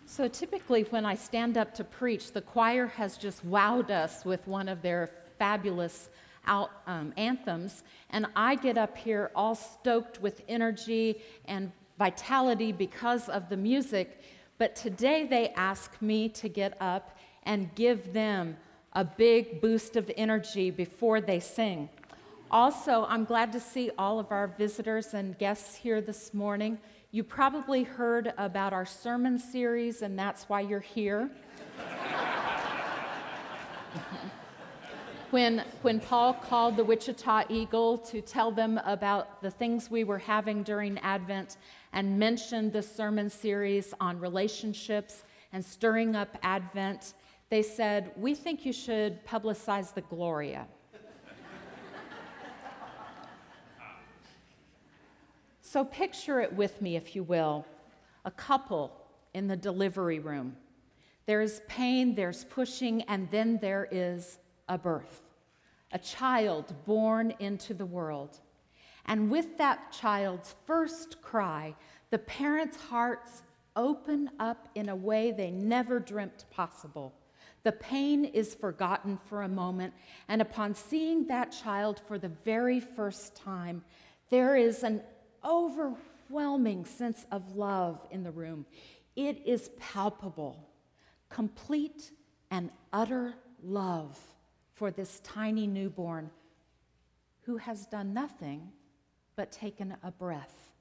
So typically when I stand up to preach, the choir has just wowed us with one of their fabulous anthems, and I get up here all stoked with energy and vitality because of the music, but today they ask me to get up and give them a big boost of energy before they sing. Also, I'm glad to see all of our visitors and guests here this morning. You probably heard about our sermon series, and that's why you're here. When Paul called the Wichita Eagle to tell them about the things we were having during Advent and mentioned the sermon series on relationships and stirring up Advent, they said, "We think you should publicize the Gloria." So picture it with me, if you will, a couple in the delivery room. There is pain, there's pushing, and then there is a birth, a child born into the world. And with that child's first cry, the parents' hearts open up in a way they never dreamt possible. The pain is forgotten for a moment, and upon seeing that child for the very first time, there is an overwhelming sense of love in the room. It is palpable, complete and utter love for this tiny newborn who has done nothing but taken a breath.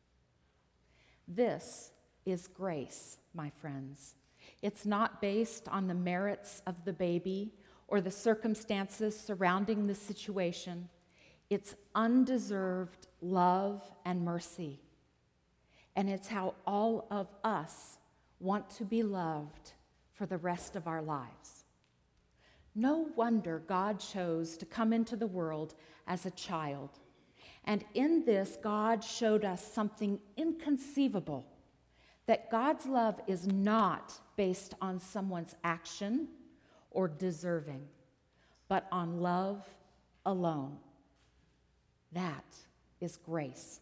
This is grace, my friends. It's not based on the merits of the baby or the circumstances surrounding the situation. It's undeserved love and mercy. And it's how all of us want to be loved for the rest of our lives. No wonder God chose to come into the world as a child. And in this, God showed us something inconceivable, that God's love is not based on someone's action or deserving, but on love alone. That is grace.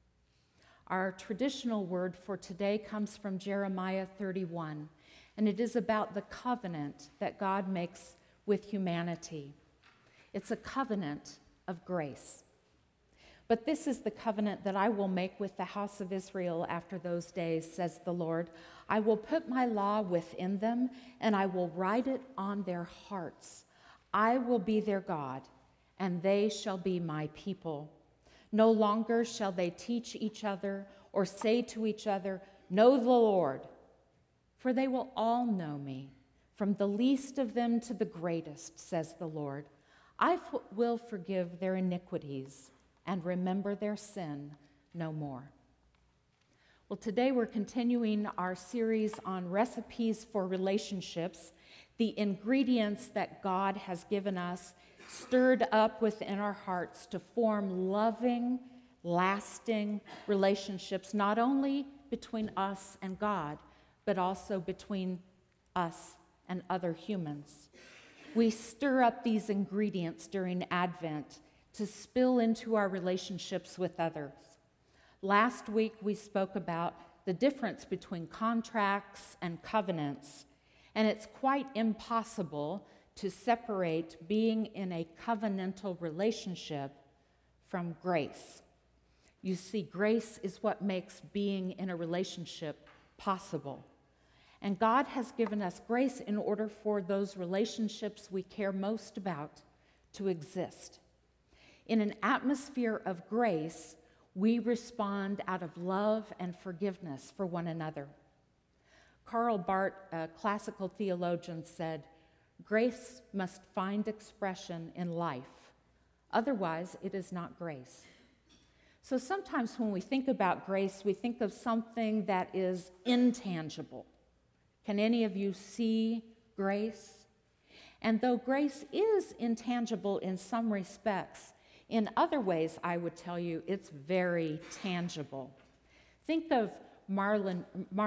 Our traditional word for today comes from Jeremiah 31, and it is about the covenant that God makes with humanity. It's a covenant of grace. But this is the covenant that I will make with the house of Israel after those days, says the Lord. I will put my law within them, and I will write it on their hearts. I will be their God, and they shall be my people. No longer shall they teach each other or say to each other, "Know the Lord," for they will all know me, from the least of them to the greatest, says the Lord. I will forgive their iniquities and remember their sin no more. Well, today we're continuing our series on recipes for relationships, the ingredients that God has given us, stirred up within our hearts to form loving, lasting relationships, not only between us and God, but also between us and other humans. We stir up these ingredients during Advent to spill into our relationships with others. Last week, we spoke about the difference between contracts and covenants, and it's quite impossible to separate being in a covenantal relationship from grace. You see, grace is what makes being in a relationship possible. And God has given us grace in order for those relationships we care most about to exist. In an atmosphere of grace, we respond out of love and forgiveness for one another. Karl Barth, a classical theologian, said, "Grace must find expression in life. Otherwise, it is not grace." So sometimes when we think about grace, we think of something that is intangible. Can any of you see grace? And though grace is intangible in some respects, in other ways, I would tell you, it's very tangible. Think of Marlon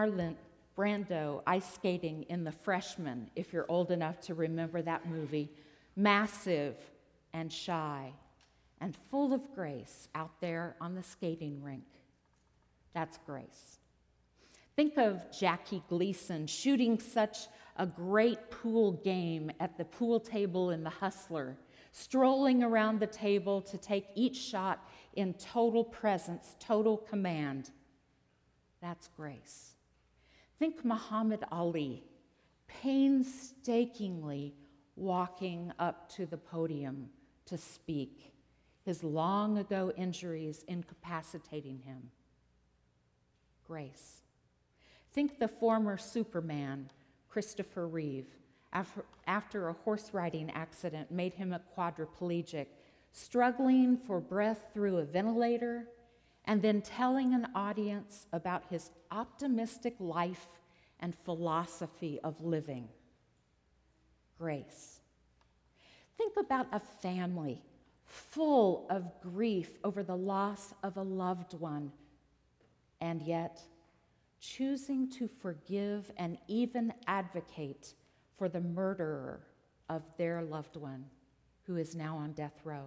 Brando ice skating in The Freshman, if you're old enough to remember that movie. Massive and shy and full of grace out there on the skating rink. That's grace. Think of Jackie Gleason shooting such a great pool game at the pool table in The Hustler, strolling around the table to take each shot in total presence, total command. That's grace. Think Muhammad Ali painstakingly walking up to the podium to speak, his long ago injuries incapacitating him. Grace. Think the former Superman, Christopher Reeve, after a horse riding accident made him a quadriplegic, struggling for breath through a ventilator, and then telling an audience about his optimistic life and philosophy of living. Grace. Think about a family full of grief over the loss of a loved one, and yet choosing to forgive and even advocate for the murderer of their loved one who is now on death row.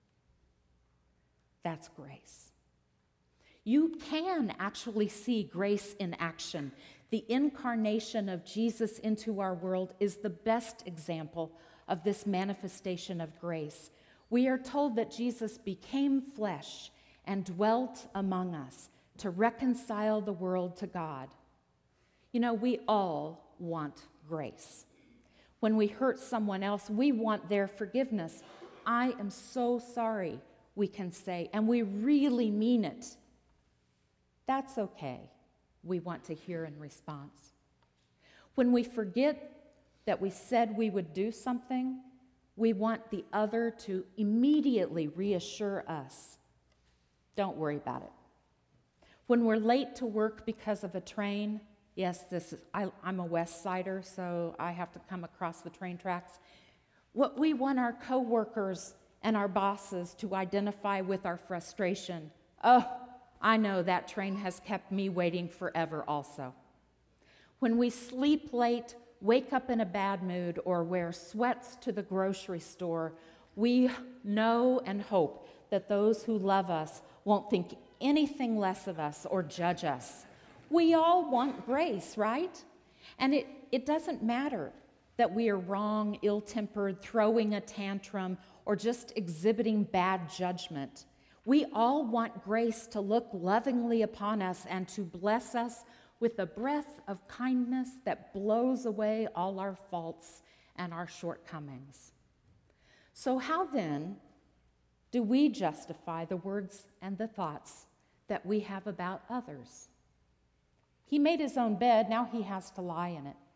That's grace. You can actually see grace in action. The incarnation of Jesus into our world is the best example of this manifestation of grace. We are told that Jesus became flesh and dwelt among us to reconcile the world to God. You know, we all want grace. When we hurt someone else, we want their forgiveness. I am so sorry, we can say, and we really mean it. That's okay, we want to hear in response. When we forget that we said we would do something, we want the other to immediately reassure us. Don't worry about it. When we're late to work because of a train, yes, I'm a West Sider, so I have to come across the train tracks. What we want our coworkers and our bosses to identify with our frustration. Oh, I know that train has kept me waiting forever also. When we sleep late, wake up in a bad mood, or wear sweats to the grocery store, we know and hope that those who love us won't think anything less of us or judge us. We all want grace, right? And it doesn't matter that we are wrong, ill-tempered, throwing a tantrum, or just exhibiting bad judgment. We all want grace to look lovingly upon us and to bless us with a breath of kindness that blows away all our faults and our shortcomings. So how then do we justify the words and the thoughts that we have about others? He made his own bed, now he has to lie in it.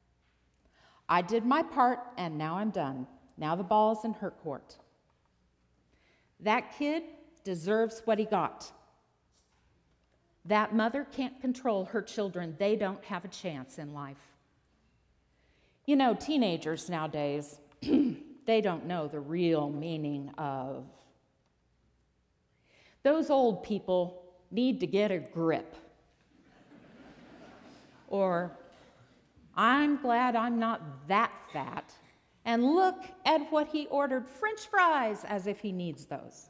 I did my part, and now I'm done. Now the ball's in her court. That kid deserves what he got. That mother can't control her children. They don't have a chance in life. You know, teenagers nowadays, they don't know the real meaning of. Those old people need to get a grip. Or, I'm glad I'm not that fat, and look at what he ordered, French fries, as if he needs those.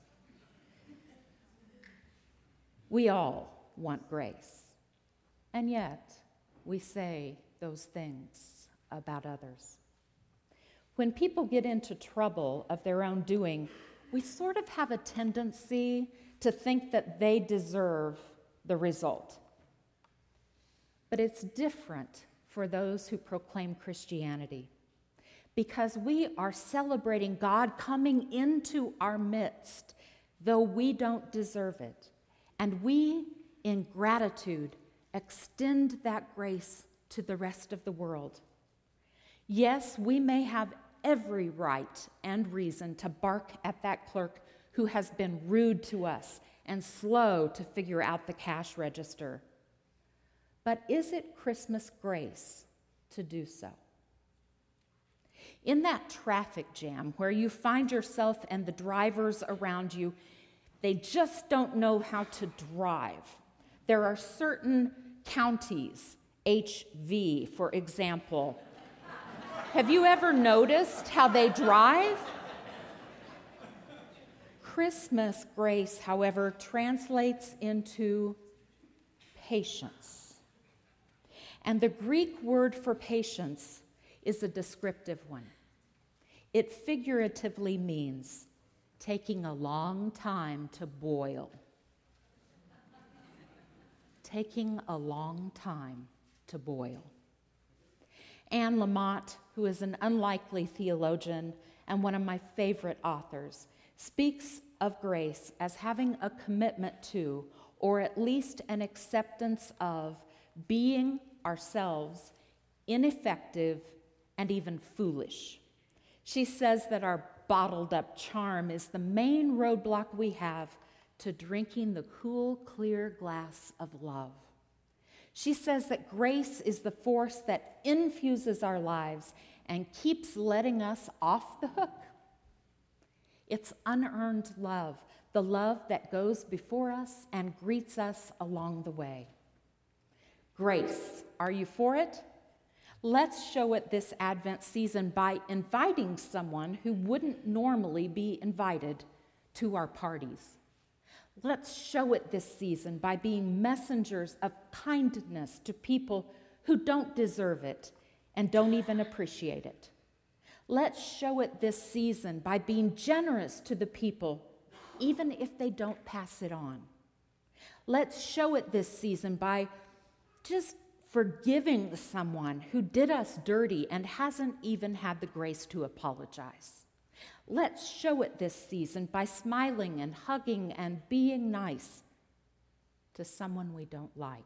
We all want grace, and yet we say those things about others. When people get into trouble of their own doing, we sort of have a tendency to think that they deserve the result. But it's different for those who proclaim Christianity, because we are celebrating God coming into our midst, though we don't deserve it. And we, in gratitude, extend that grace to the rest of the world. Yes, we may have every right and reason to bark at that clerk who has been rude to us and slow to figure out the cash register. But is it Christmas grace to do so? In that traffic jam where you find yourself and the drivers around you, they just don't know how to drive. There are certain counties, HV, for example. Have you ever noticed how they drive? Christmas grace, however, translates into patience And the Greek word for patience is a descriptive one. It figuratively means taking a long time to boil. Taking a long time to boil. Anne Lamott, who is an unlikely theologian and one of my favorite authors, speaks of grace as having a commitment to, or at least an acceptance of, being ourselves ineffective and even foolish. She says that our bottled up charm is the main roadblock we have to drinking the cool, clear glass of love. She says that grace is the force that infuses our lives and keeps letting us off the hook. It's unearned love, the love that goes before us and greets us along the way. Grace, are you for it? Let's show it this Advent season by inviting someone who wouldn't normally be invited to our parties. Let's show it this season by being messengers of kindness to people who don't deserve it and don't even appreciate it. Let's show it this season by being generous to the people, even if they don't pass it on. Let's show it this season by just forgiving someone who did us dirty and hasn't even had the grace to apologize. Let's show it this season by smiling and hugging and being nice to someone we don't like.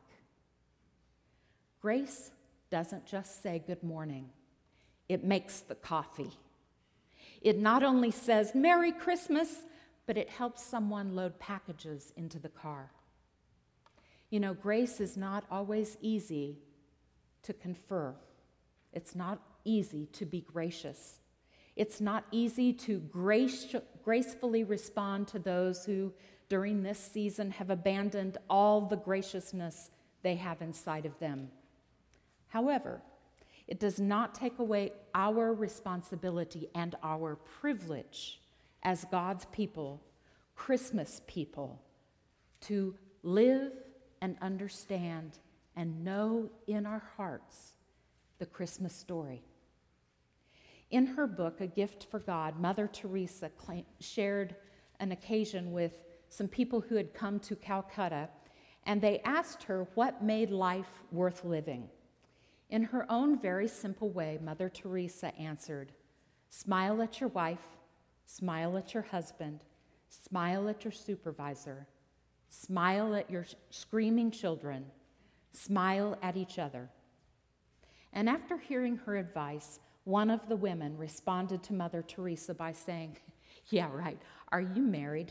Grace doesn't just say good morning. It makes the coffee. It not only says Merry Christmas, but it helps someone load packages into the car. You know, grace is not always easy to confer. It's not easy to be gracious. It's not easy to gracefully respond to those who, during this season, have abandoned all the graciousness they have inside of them. However, it does not take away our responsibility and our privilege as God's people, Christmas people, to live and understand and know in our hearts the Christmas story. In her book, A Gift for God, Mother Teresa shared an occasion with some people who had come to Calcutta, and they asked her what made life worth living. In her own very simple way, Mother Teresa answered, smile at your wife, smile at your husband, smile at your supervisor, smile at your screaming children, smile at each other. And after hearing her advice, one of the women responded to Mother Teresa by saying, yeah, right, are you married?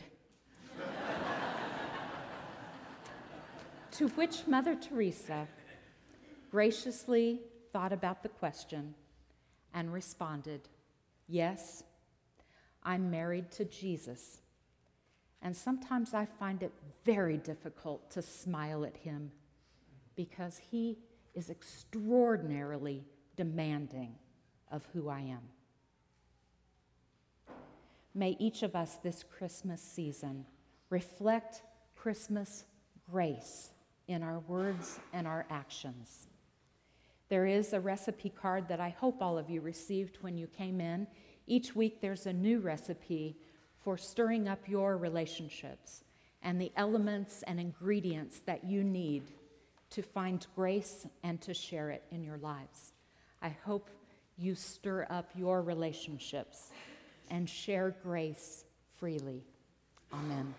To which Mother Teresa graciously thought about the question and responded, yes, I'm married to Jesus. And sometimes I find it very difficult to smile at him because he is extraordinarily demanding of who I am. May each of us this Christmas season reflect Christmas grace in our words and our actions. There is a recipe card that I hope all of you received when you came in. Each week there's a new recipe for stirring up your relationships and the elements and ingredients that you need to find grace and to share it in your lives. I hope you stir up your relationships and share grace freely. Amen.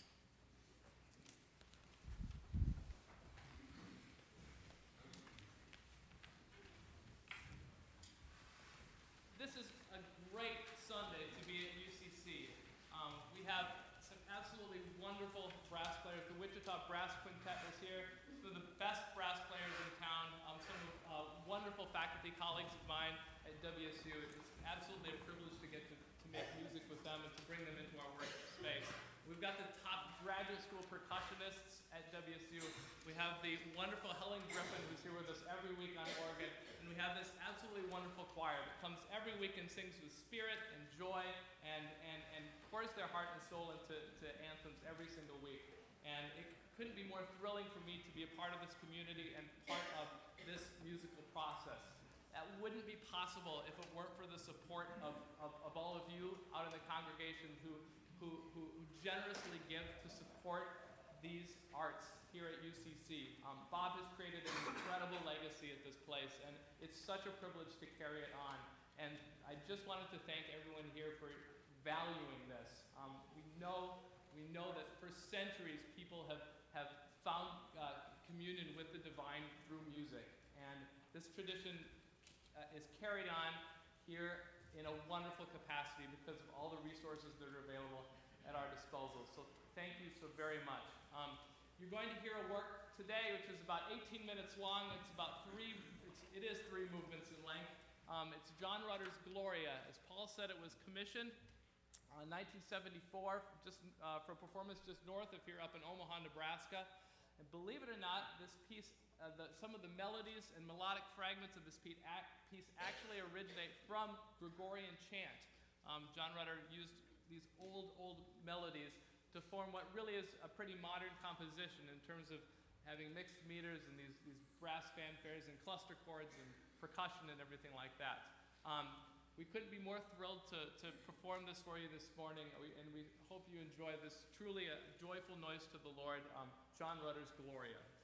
This is a great Sunday to be at UCC. We have some absolutely wonderful brass players. The Wichita Brass Quintet is here. Some of the best brass players in town. Some wonderful faculty colleagues of mine at WSU. It's absolutely a privilege to get to make music with them and to bring them into our work space. We've got the top graduate school percussionists at WSU. We have the wonderful Helen Griffin, who's here with us every week on organ. And we have this absolutely wonderful choir that comes every week and sings with spirit and joy and pours their heart and soul into anthems every single week. And it couldn't be more thrilling for me to be a part of this community and part of this musical process. That wouldn't be possible if it weren't for the support of all of you out in the congregation who generously give to support these arts here at UCC. Bob has created an incredible legacy at this place, and it's such a privilege to carry it on. And I just wanted to thank everyone here for valuing this. We know that for centuries people have found communion with the divine through music, and this tradition is carried on here in a wonderful capacity because of all the resources that are available at our disposal. So thank you so very much. You're going to hear a work today which is about 18 minutes long. It is three movements in length. It's John Rutter's Gloria. As Paul said, it was commissioned in 1974 just for a performance just north of here up in Omaha, Nebraska. And believe it or not, this piece, some of the melodies and melodic fragments of this piece actually originate from Gregorian chant. John Rutter used these old melodies to form what really is a pretty modern composition in terms of having mixed meters and these brass fanfares and cluster chords and percussion and everything like that. We couldn't be more thrilled to perform this for you this morning, and we hope you enjoy this truly a joyful noise to the Lord, John Rutter's Gloria.